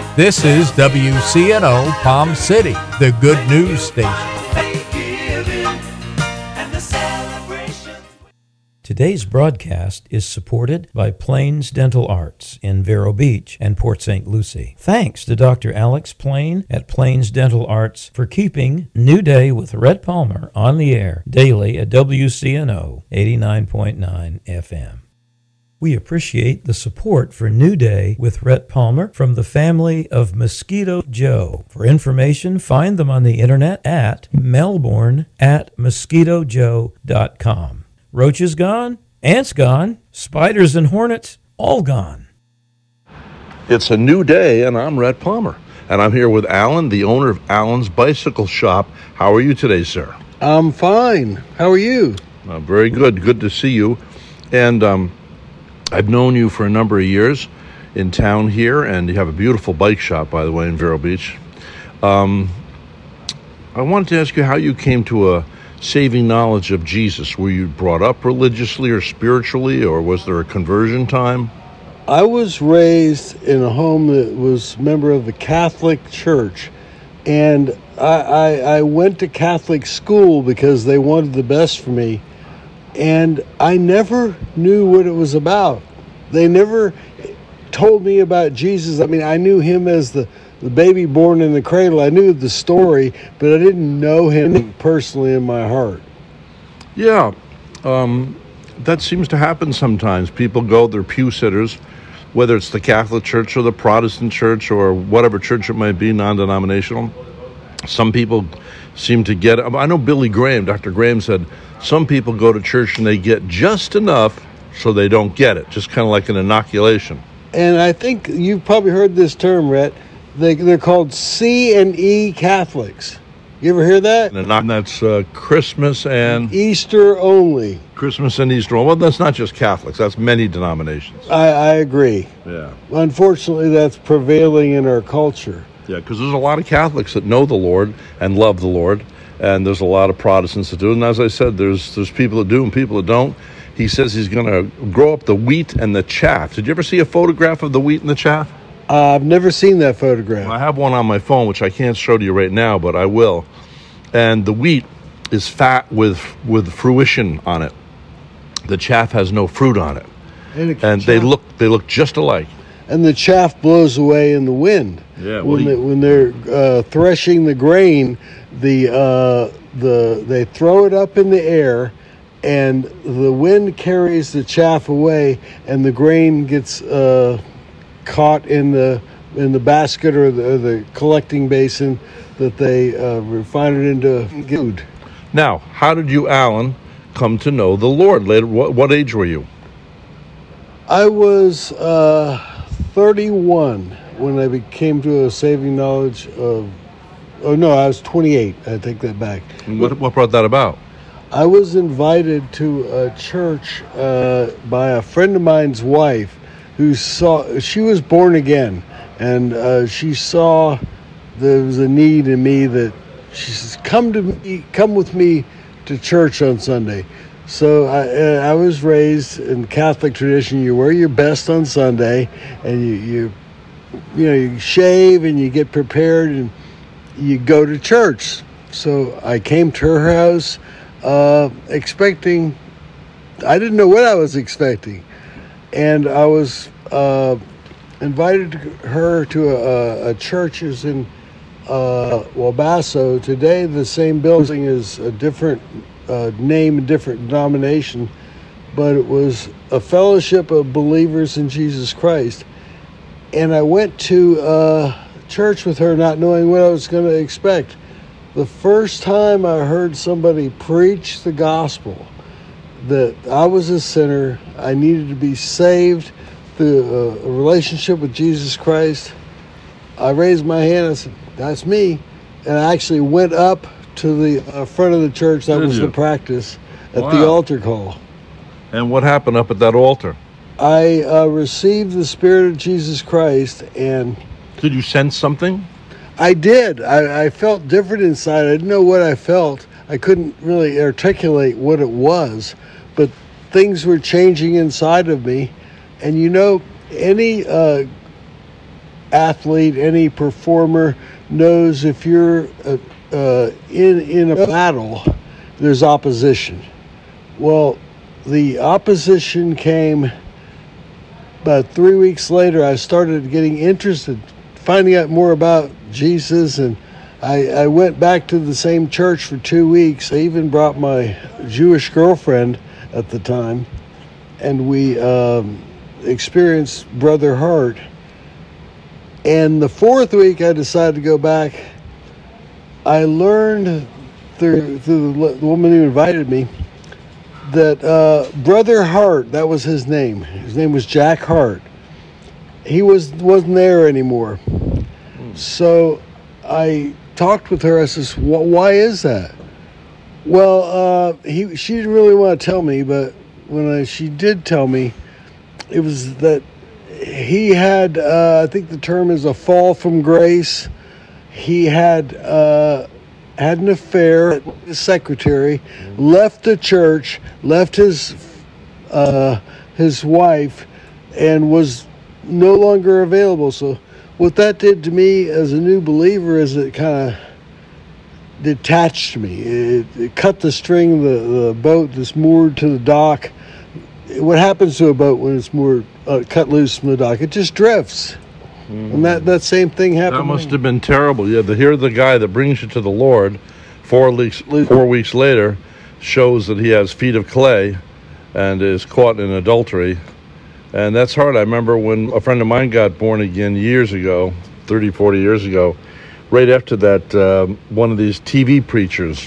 This is WCNO Palm City, the good news station. Today's broadcast is supported by Plains Dental Arts in Vero Beach and Port St. Lucie. Thanks to Dr. Alex Plain at Plains Dental Arts for keeping New Day with Rhett Palmer on the air daily at WCNO 89.9 FM. We appreciate the support for New Day with Rhett Palmer from the family of Mosquito Joe. For information, find them on the internet at melbourne@mosquitojoe.com. Roaches gone, ants gone, spiders and hornets all gone. It's a new day, and I'm Rhett Palmer. And I'm here with Alan, the owner of Alan's Bicycle Shop. How are you today, sir? I'm fine. How are you? Very good. Good to see you. And I've known you for a number of years in town here, and you have a beautiful bike shop, by the way, in Vero Beach. I wanted to ask you how you came to a saving knowledge of Jesus. Were you brought up religiously or spiritually, or was there a conversion time? I was raised in a home that was a member of the Catholic Church, and I went to Catholic school because they wanted the best for me, and I never knew what it was about. They never told me about Jesus. I mean, I knew him as the baby born in the cradle. I knew the story, but I didn't know him personally in my heart. Yeah, that seems to happen sometimes. People go, they're pew sitters, whether it's the Catholic Church or the Protestant Church or whatever church it might be, non-denominational. Some people seem to get it. I know Billy Graham, Dr. Graham said, some people go to church and they get just enough so they don't get it, just kind of like an inoculation. And I think you've probably heard this term, Rhett. They're called C&E Catholics. You ever hear that? And that's Christmas and Easter only. Christmas and Easter. Well, that's not just Catholics. That's many denominations. I agree. Yeah. Unfortunately, that's prevailing in our culture. Yeah, because there's a lot of Catholics that know the Lord and love the Lord, and there's a lot of Protestants that do. And as I said, there's people that do and people that don't. He says he's going to grow up the wheat and the chaff. Did you ever see a photograph of the wheat and the chaff? I've never seen that photograph. I have one on my phone, which I can't show to you right now, but I will. And the wheat is fat with fruition on it. The chaff has no fruit on it. And they look just alike. And the chaff blows away in the wind. Yeah. When they're threshing the grain, they throw it up in the air, and the wind carries the chaff away, and the grain gets caught in the basket or the collecting basin that they refine it into food. Now, how did you, Alan, come to know the Lord later? What age were you? I was 31 when I came to a saving knowledge of. Oh no, I was 28. I take that back. What brought that about? I was invited to a church by a friend of mine's wife, she was born again, and she saw there was a need in me that she says, come with me to church on Sunday. So I was raised in Catholic tradition. You wear your best on Sunday, and you shave and you get prepared and you go to church. So I came to her house expecting. I didn't know what I was expecting. And I was invited her to a church is in Wabasso. Today, the same building is a different name, a different denomination, but it was a fellowship of believers in Jesus Christ. And I went to church with her not knowing what I was going to expect. The first time I heard somebody preach the gospel, that I was a sinner, I needed to be saved through a relationship with Jesus Christ, I raised my hand and said, that's me. And I actually went up to the front of the church. That was the practice at the altar call. And what happened up at that altar? I received the Spirit of Jesus Christ. And did you sense something? I did. I felt different inside. I didn't know what I felt. I couldn't really articulate what it was, but things were changing inside of me. And any athlete, any performer knows if you're in a battle, there's opposition. Well, the opposition came about 3 weeks later. I started getting interested, finding out more about Jesus, and I went back to the same church for 2 weeks. I even brought my Jewish girlfriend at the time, and we experienced Brother Hart. And the 4th week I decided to go back. I learned through the woman who invited me that Brother Hart, that was his name. His name was Jack Hart. He wasn't there anymore. So I talked with her. I says, "Why is that?" Well, she didn't really want to tell me, but when she did tell me, it was that he had, I think the term is a fall from grace. He had an affair. His secretary left the church, left his wife, and was no longer available. So what that did to me as a new believer is it kind of detached me. It cut the string, the boat that's moored to the dock. What happens to a boat when it's moored, cut loose from the dock? It just drifts. And that same thing happened. That must have been terrible. Yeah, to hear the guy that brings you to the Lord 4 weeks later shows that he has feet of clay and is caught in adultery. And that's hard. I remember when a friend of mine got born again years ago, 30, 40 years ago, right after that, one of these TV preachers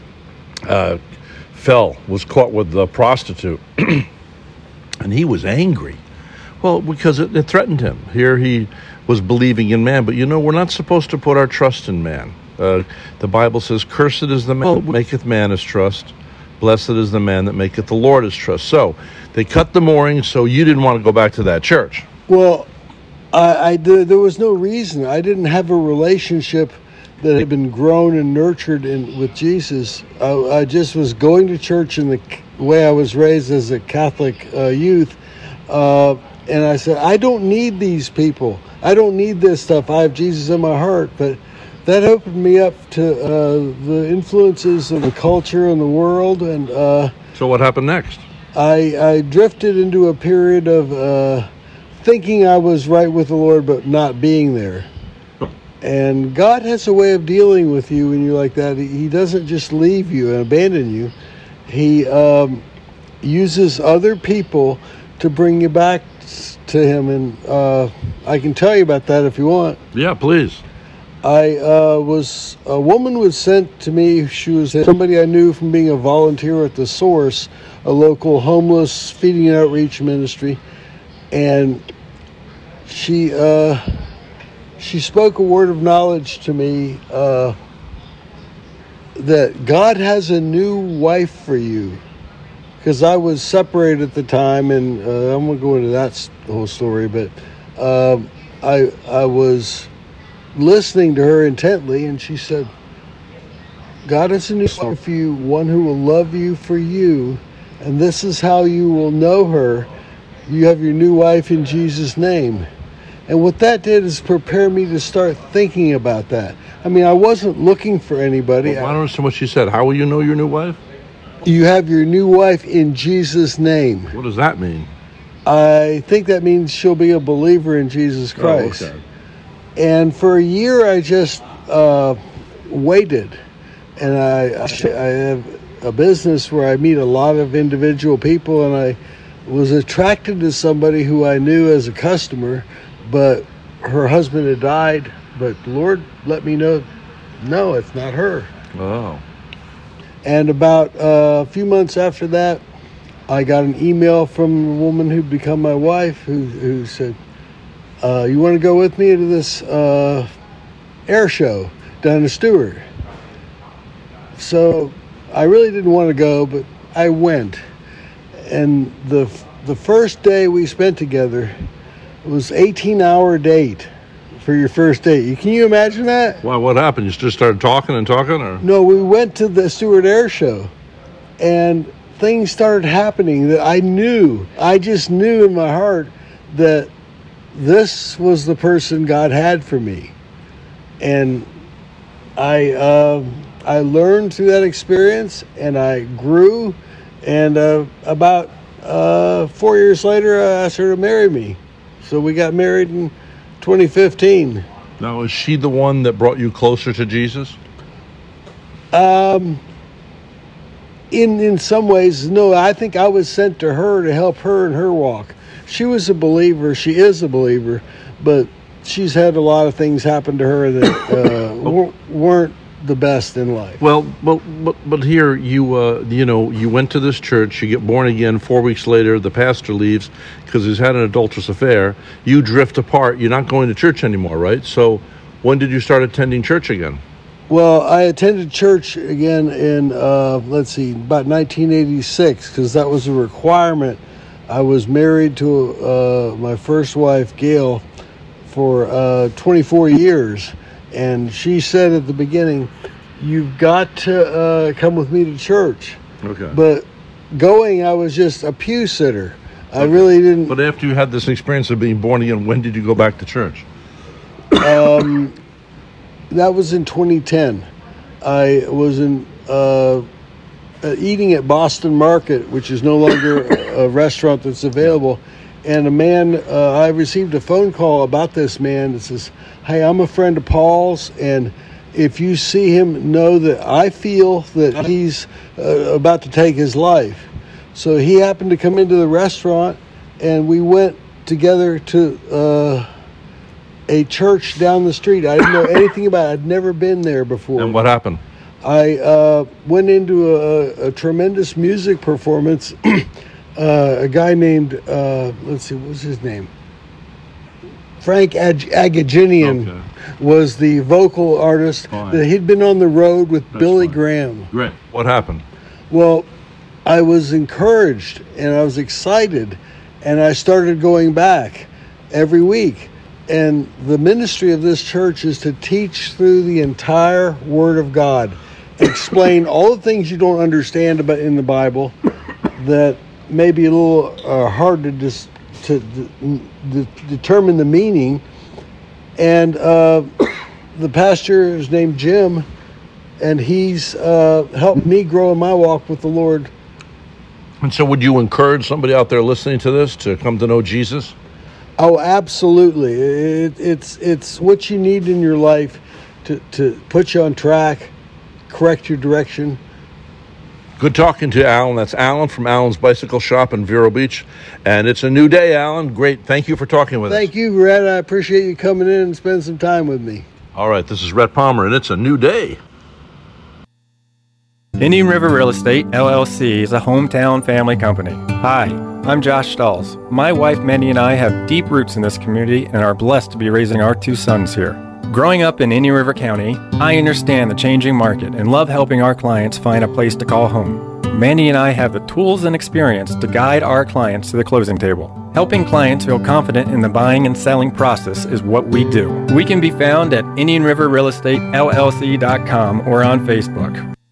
was caught with a prostitute. And he was angry. Well, because it threatened him. Here he was believing in man. But we're not supposed to put our trust in man. The Bible says, "Cursed is the man that maketh man his trust. Blessed is the man that maketh the Lord his trust." So they cut the moorings, so you didn't want to go back to that church. Well, I did. There was no reason. I didn't have a relationship that had been grown and nurtured with Jesus. I just was going to church in the way I was raised as a Catholic youth. And I said, I don't need these people. I don't need this stuff. I have Jesus in my heart. But that opened me up to the influences of the culture and the world. And so what happened next? I drifted into a period of thinking I was right with the Lord, but not being there. And God has a way of dealing with you when you're like that. He doesn't just leave you and abandon you. He uses other people to bring you back to him. And I can tell you about that if you want. Yeah, please. A woman was sent to me. She was somebody I knew from being a volunteer at The Source, a local homeless feeding and outreach ministry. And she spoke a word of knowledge to me that God has a new wife for you. Because I was separated at the time, and I won't go into that whole story, but I was listening to her intently, and she said, God has a new wife for you, one who will love you for you, and this is how you will know her. You have your new wife in Jesus' name. And what that did is prepare me to start thinking about that. I mean, I wasn't looking for anybody. Well, I don't understand what she said. How will you know your new wife? You have your new wife in Jesus' name. What does that mean? I think that means she'll be a believer in Jesus Christ. Oh, okay. And for a year, I just waited. And I have a business where I meet a lot of individual people, and I was attracted to somebody who I knew as a customer, but her husband had died. But the Lord let me know, no, it's not her. Oh. And about a few months after that, I got an email from a woman who'd become my wife who said, you want to go with me to this air show down in Stewart? So I really didn't want to go, but I went. And the first day we spent together was 18-hour date for your first date. Can you imagine that? Well, what happened? You just started talking and talking, or? No, we went to the Stewart Air Show, and things started happening that I knew. I just knew in my heart that this was the person God had for me. And I learned through that experience, and I grew. And about 4 years later, I asked her to marry me. So we got married in 2015. Now, is she the one that brought you closer to Jesus? In some ways, no. I think I was sent to her to help her in her walk. She was a believer. She is a believer, but she's had a lot of things happen to her that weren't the best in life. Well, but here you went to this church. You get born again. 4 weeks later, the pastor leaves because he's had an adulterous affair. You drift apart. You're not going to church anymore, right? So, when did you start attending church again? Well, I attended church again in about 1986, because that was a requirement. I was married to my first wife, Gail, for 24 years. And she said at the beginning, "You've got to come with me to church." Okay. But going, I was just a pew sitter. I really didn't. But after you had this experience of being born again, when did you go back to church? That was in 2010. I was eating at Boston Market, which is no longer a restaurant that's available. And a man, I received a phone call about this man that says, "Hey, I'm a friend of Paul's, and if you see him, know that I feel that he's about to take his life." So he happened to come into the restaurant, and we went together to a church down the street. I didn't know anything about it. I'd never been there before. And what happened? I went into a tremendous music performance. A guy named, let's see, what was his name? Frank Agajanian was the vocal artist. That he'd been on the road with Billy Graham. Great. What happened? Well, I was encouraged and I was excited, and I started going back every week. And the ministry of this church is to teach through the entire Word of God, explain all the things you don't understand about in the Bible that may be a little hard to determine the meaning. And the pastor is named Jim, and he's helped me grow in my walk with the Lord. And so would you encourage somebody out there listening to this to come to know Jesus? Oh, absolutely. It's what you need in your life to put you on track, correct your direction. Good talking to Alan. That's Alan from Alan's Bicycle Shop in Vero Beach. And it's a new day, Alan. Great. Thank you for talking with us. Thank you, Rhett. I appreciate you coming in and spending some time with me. All right. This is Rhett Palmer, and it's a new day. Indian River Real Estate, LLC is a hometown family company. Hi, I'm Josh Stahls. My wife Mandy and I have deep roots in this community and are blessed to be raising our two sons here. Growing up in Indian River County, I understand the changing market and love helping our clients find a place to call home. Mandy and I have the tools and experience to guide our clients to the closing table. Helping clients feel confident in the buying and selling process is what we do. We can be found at IndianRiverRealEstateLLC.com or on Facebook.